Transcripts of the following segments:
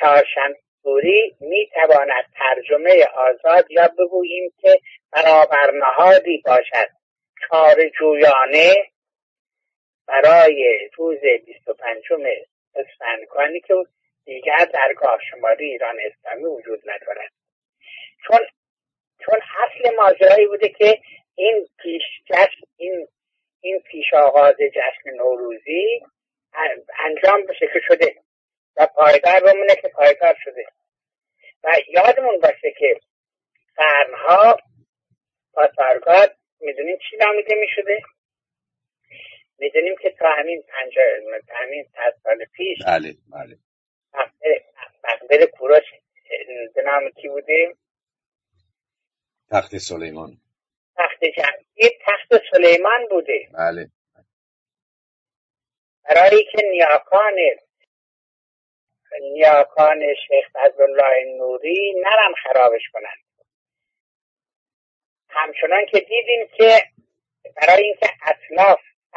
چهارشنبه‌سوری میتواند ترجمه آزاد یا بگوییم که برابرنهادی باشد کارجویانه برای روز 25 اسفندگانی که دیگر درگاه شماری ایران اسلامی وجود ندارد. چون اصل ماجرایی بوده که این پیش آغاز جشن نوروزی انجام بشه که شده و پایدار بمونه که پایدار شده و یادمون باشه که قرنها پاسارگاد میدونیم چی نامیده میشده؟ میدونیم که تا همین 100 سال پیش بله مقبره کوروش به نام کی بوده؟ تخت سلیمان. تخت سلیمان بوده. بله. برای که نیاکان شیخ فضلالله نوری نرم خرابش کنند. همچنان که دیدیم که برای اینکه اطلاف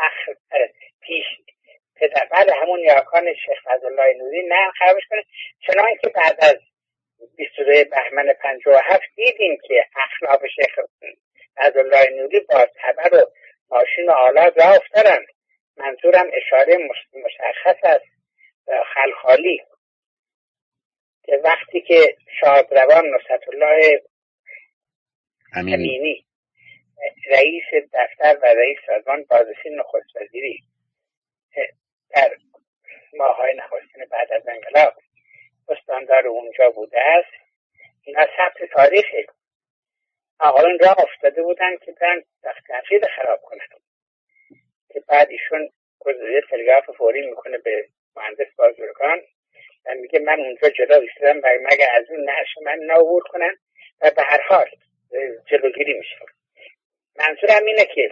بله همون نیاکان شیخ فضلالله نوری نرم خرابش کنند، چنان که بعد از 22 بهمن 57 دیدیم که اخلاف شیخ فضلالله نوری با تبر و ماشین و آلات راه افتادند. منظورم اشاره مشخص است خلخالی که وقتی که شادروان نصرت الله امینی رئیس دفتر و رئیس سازمان بازرسی نخست وزیری در ماه‌های نخستین بعد از انقلاب استاندار اونجا بوده است، اینا ثبت تاریخه. آقایون راه افتاده بودن که برن تخت جمشید خراب کنن که بعد ایشون گزارش تلگراف فوری میکنه به مهندس بازرگان و میگه من اونجا جدا ایستادم و مگه از اون نعش من نعبور کنن و به هر حال جلوگیری میشه. منظورم اینه که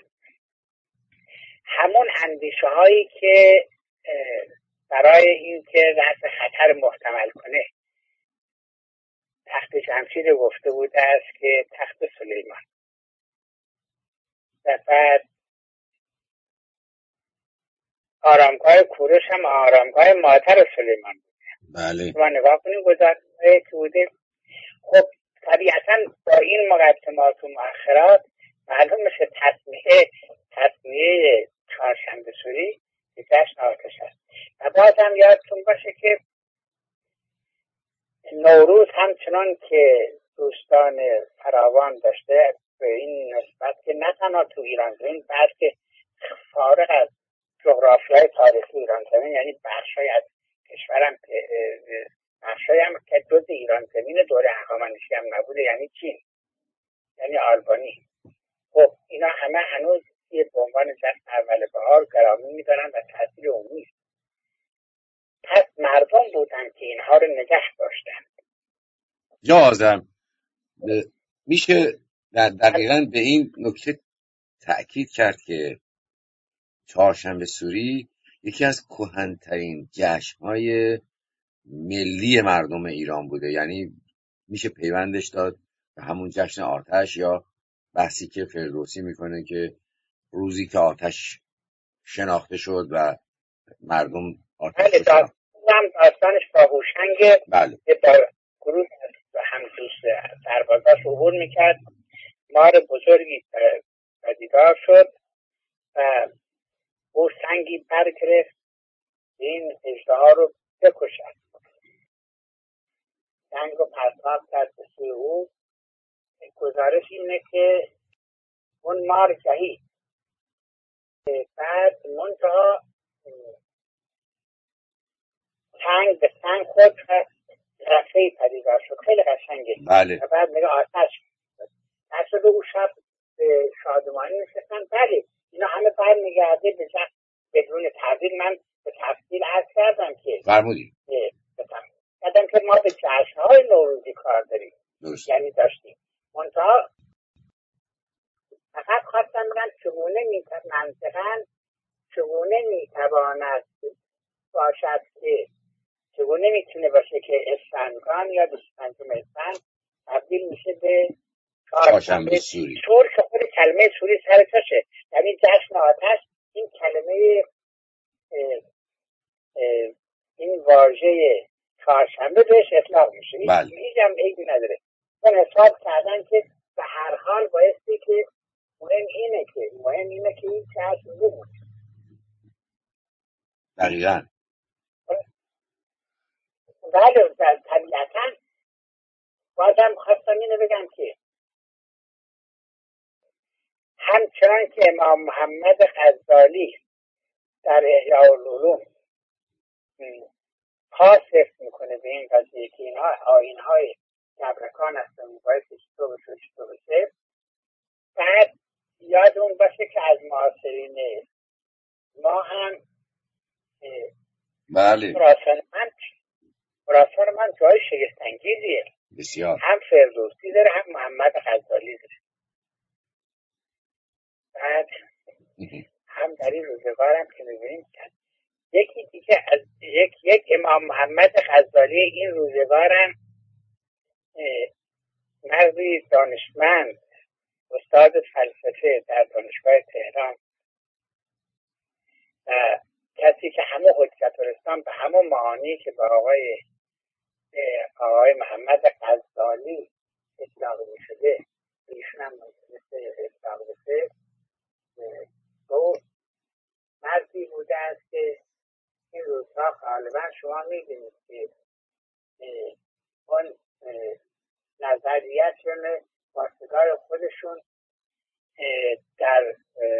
همون اندیشه هایی که برای این که رأس خطر محتمل کنه تخت جمشید گفته بوده است که تخت سلیمان و بعد آرامگاه کوروش هم آرامگاه مادر سلیمان بوده. بله. شما نگاه کنید گزارش‌هایی که بوده. خب طبیعتا با این مقدمات و مؤخرات معلوم میشه تصمیه چهارشنبه سوری به جشن آتش است. و باز هم یادتون باشه که نوروز همچنان که دوستان فراوان داشته به این نسبت که نه تنها تو ایران زمین بلکه فارغ از جغرافیای تاریخی ایران زمین، یعنی بخشای از کشورم بخشای هم که جز ایران زمین دوره هخامنشی هم نبوده، یعنی چین، یعنی آلبانی. خب اینا همه هنوز به عنوان جشن اول بهار گرامی می‌دارن و تاثیر عمومی. پس مردم بودن که اینها رو نگه داشتن. جازم میشه دقیقاً به این نکته تأکید کرد که چهارشنبه سوری یکی از کهن‌ترین جشن‌های ملی مردم ایران بوده، یعنی میشه پیوندش داد به همون جشن آتش یا بحثی که فردوسی میکنه که روزی که آتش شناخته شد و مردم آتش رو شناخت. داستانش با هوشنگ بله. که با گروه همدوست سربازاش عبور میکرد، مار بزرگی پدیدار شد و او سنگی برگرفت این اژدها رو بکشد. سنگ رو پرتاب کرد به سوی او. گزارش اینه که اون مار جهید. بعد منتها سنگ به سنگ خود رفعی پدیدار شد. خیلی قشنگه. بله. و بعد میگه آتش نشد. او شب به شادمانی نشستن. بله اینا همه برمیگرده به جشن. بدون تعبیر من به تفصیل عرض کردم که فرمودید کردم که ما به جشن‌های نوروزی کار داریم. درست. یعنی داشتیم منتها فقط خواستم بگم چگونه میتواند باشد که چگونه میتونه باشه که اسفندگان یا 25 اسفند تبدیل میشه به چهارشنبه سوری. طور که خود کلمه سوری سر تاشه. یعنی جشن آتش این کلمه این واژه چهارشنبه بهش اطلاق میشه. بله. هیچ هم عیبی نداره. من حساب کردن که به هر حال بایستی که مهم اینه که این چشم بمونه. دقیقاً. بله طبیعتاً بازم خواستم اینو بگم که همچنان که امام محمد غزالی در احیاء العلوم پاسخ میکنه به این قضیه که اینها آیین‌های جبرکان هستن باید چطور بشه. بعد یادمون باشه که از معاصرین ما هم بله خراسان من جای شگفت‌انگیزیه. بسیار. هم فردوسی داره هم محمد غزالی داره. بعد هم در این روزگارم که می‌بینیم یکی دیگه از یک امام محمد غزالی این روزگارم مردی دانشمند استاد فلسفه در دانشگاه تهران و کسی که همه حجت‌الاسلام به همون معانی که با آقای محمد غزالی اطلاق می‌شده ایشون هم مثل اطلاق بشه تو مردی بوده است که این روزها غالبا شما می‌بینید که اون نظریه‌شون واسطه‌های خودشون در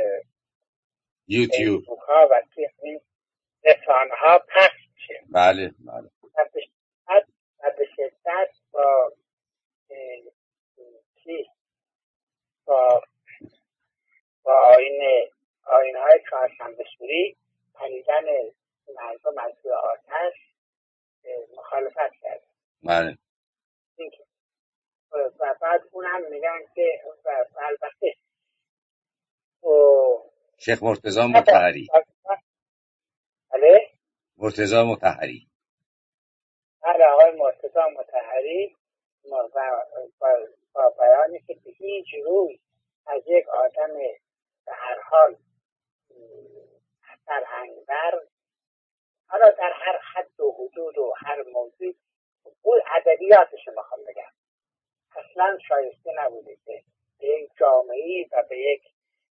یوتیوب ها و این رسانه‌ها پخش میشه. بله بله. و به شدت با آیین‌های چهارشنبه سوری پریدن مردم از روی آتش مخالفت کرد. بله. و بعد اون هم میگن که البته شیخ مرتضی مطهری. بله مرتضی مطهری. هر آقای مرتضی مطهری با بیانی که به هیچ روی از یک آدم به هر حال فرهنگبر حالا در هر حد و حدود و هر موضوع اون ادبیاتش میخوام بگم اصلا شایسته نبوده که به یک جامعه‌ای و به یک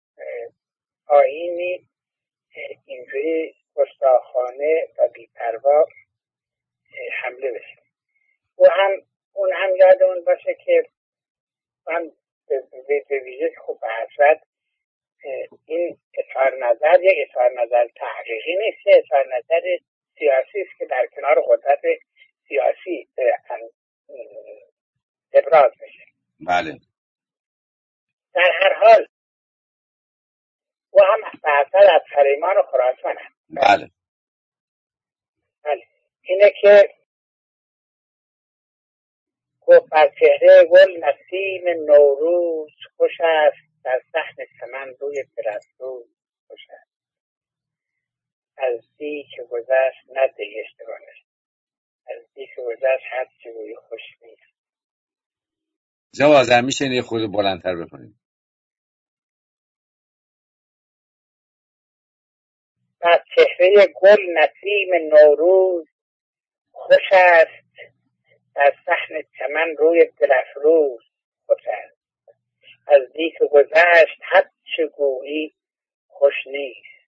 آیینی اینجوری گستاخانه و بی‌پروا حمله بشه. اون هم یادمون باشه که من به ویژه خوب به حضرت این اظهار نظر یک اظهار نظر تحقیقی نیست، یک اظهار نظر سیاسی است که در کنار قدرت سیاسی ابراز بشه. بله. در هر حال او هم برتر از سلیمان و خراسان هم. بله. اینه که گفت بر چهره گل نسیم نوروز خوش است، در صحن چمن روی پرستو خوش است، از دی که گذشت نده اشتباهش، از دی که گذشت هر چی روی خوش نیست. جواز میشه یه خود بلندتر بکنیم. بر چهره گل نسیم نوروز خوش است، در صحن چمن روی دلفروز خوش است، از دی که گذشت هر چه گویی خوش نیست.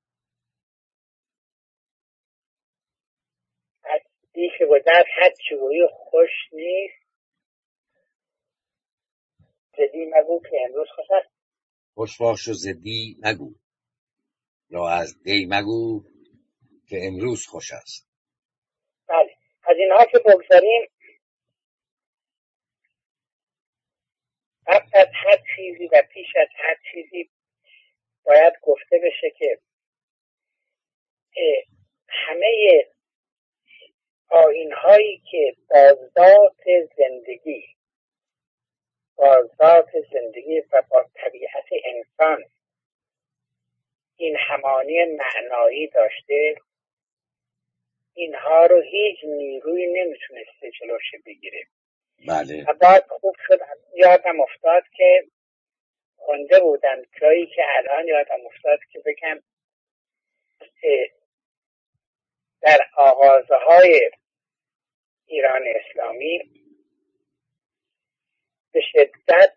از دی که گذشت هر چه گویی خوش نیست. زدی مگو که امروز خوش است. خوش باش و زدی نگو، یا از دی مگو که امروز خوش است. بله، از اینها که بگذاریم قبل از هر چیزی و پیش از هر چیزی باید گفته بشه که همه آیین‌هایی که با ذات زندگی و با طبیعت انسان این همانی معنایی داشته، اینها رو هیچ نیروی نمیتونسته جلوش بگیره. بله. و بعد خوب شد یادم افتاد که خونده بودم جایی که الان یادم افتاد که بگم در آغازهای ایران اسلامی به شدت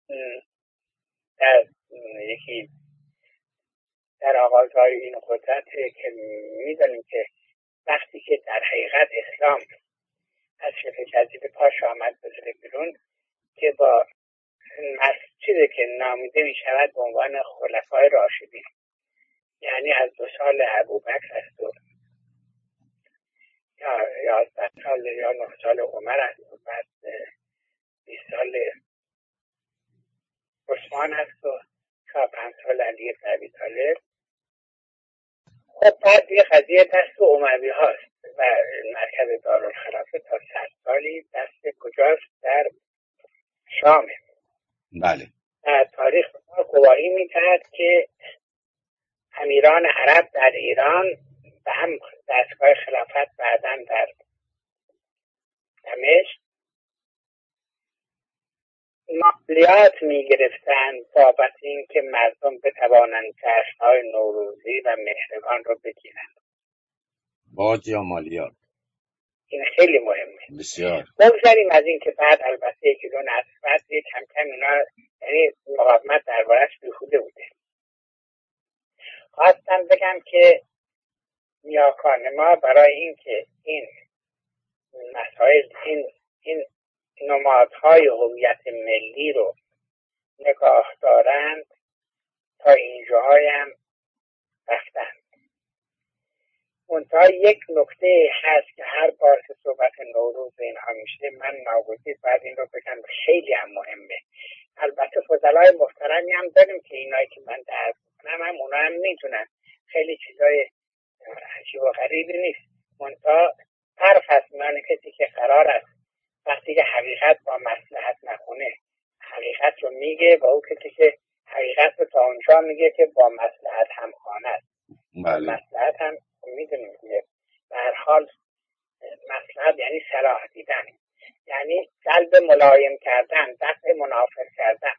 در آغازهای این قدرت که میدانیم که وقتی که در حقیقت اسلام از شبه جزیره پاش آمد بزرگ بیرون که با مسجدی که نامیده می شود به عنوان خلفای راشدین، یعنی از 2 سال ابوبکر است و یا 11 سال یا 9 سال عمر است و بعد 20 سال عثمان است و 5 سال علی بن ابی طالب. خب بعد یه قضیه دست اموی هاست و مرکز دارالخلافه تا 100 سالی دست کجاست؟ در شامه. بله. تاریخ ما گواهی می‌دهد که امیران عرب در ایران و هم دستگاه خلافت بعداً در دمشق مالیات می‌گرفتند بابت اینکه مردم بتوانند جشن‌های نوروزی و مهرگان رو بگیرند. باج یا مالیات؟ این خیلی مهمه. بسیار. بگذاریم از این که بعد البته یکی دو نسل بعد کم کم اینا یعنی مقاومت درباره‌اش بیهوده بوده. خواستم بگم که نیاکان ما برای اینکه این مسائل این نمادهای هویت ملی رو نگاه دارند تا اینجاهای هم رفتن. منتها یک نکته هست که هر بار که صحبت نوروز اینها میشه من ناگزیر بعد این رو بگم خیلی هم مهمه. البته فضلای محترمی هم داریم که اینایی که من درد میکنم هم اونا هم میدونن خیلی چیزای عجیب و غریبی نیست. منتها فرق هست میان کسی که قرار است وقتی که حقیقت با مصلحت نخونه حقیقت رو میگه و او کسی که حقیقت رو تا اونجا میگه که با مصلحت هم خانه است. بله. مصلحت هم میدونیم که به هر حال مصلحت یعنی صلاح دیدن، یعنی قلب ملایم کردن، دفع منافر کردن.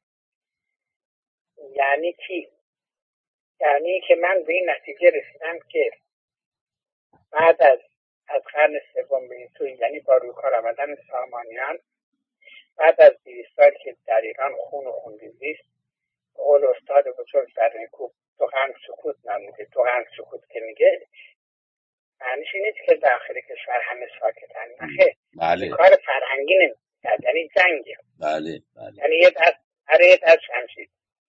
یعنی چی؟ یعنی که من به این نتیجه رسیدم که بعد از قرن سوم به این سوی، یعنی با روکار آمدن سامانیان، بعد از 200 سال که در ایران خون و خونریزی است، قول استاد بزرگ در نیکو تو غم سکوت نموده. تو غم سکوت که میگه معنیش نیست که داخل کشور همه ساکتن، نخیر. بله. کار فرهنگی نمی‌کرد، یعنی جنگه. بله بله. یعنی یه دست شمشیر.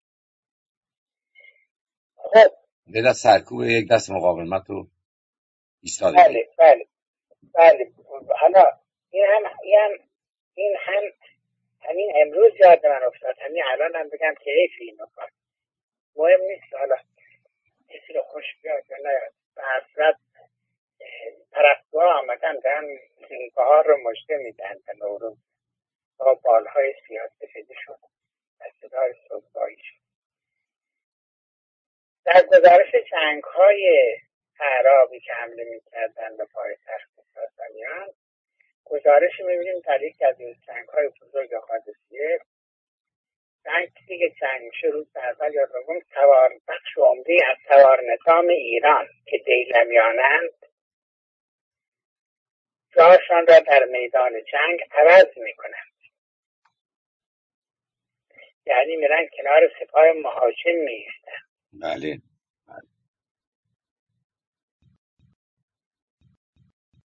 خب به دست سرکوب یک دست مقاومت رو ایستاده. بله بله بله. حالا این هم همین امروز یاد من افتاد، همین الان هم بگم که حیف این کار مهم نیست. حالا کسی رو خوش بیاد یا نیاد، به هر صورت پرستوها آمدن دارن بهار رو مژده میدن به نوروز با بالهای سیاه سفیدی شد و صدای صبحگاهی شد. در گزارش جنگ‌های اعرابی که حمله می‌کردن به پایتخت ساسانیان، گزارش می‌بینیم در یکی از این جنگ‌های بزرگ قادسیه، جنگی که جنگ میشه روز اول یا دوم، سوار بخش عمده‌ای از سوار نظام ایران که دیلمیانند جاشان را در میدان جنگ عوض می‌کنند. یعنی میرن کنار سپاه مهاجم می‌ایستن. بله